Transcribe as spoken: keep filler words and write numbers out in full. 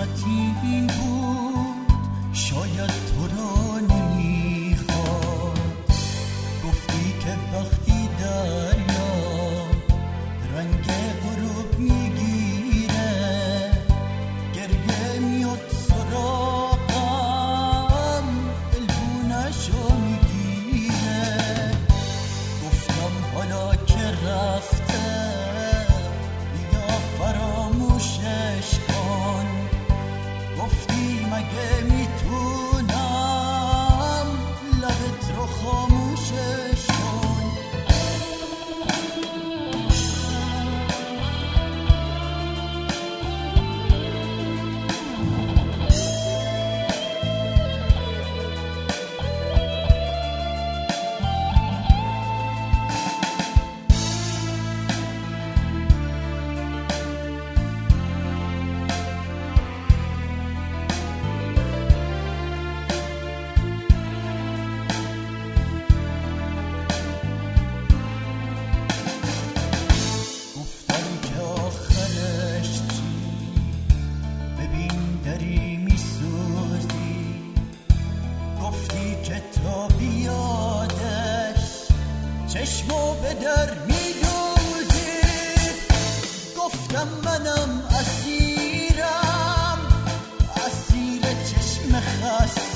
حقیقتی این بود شاید تو را نمیخواد. گفتی که وقتی دریا رنگ غروب میگیره گریه میاد سراغم الگونشو میگیره. گفتم حالا که رفته بیا فراموشش کن. گفتی مگه میتونم لبت رو خاموشش کن. چشمو به در میدوزی. گفتم منم اسیرم، اسیر چشم خست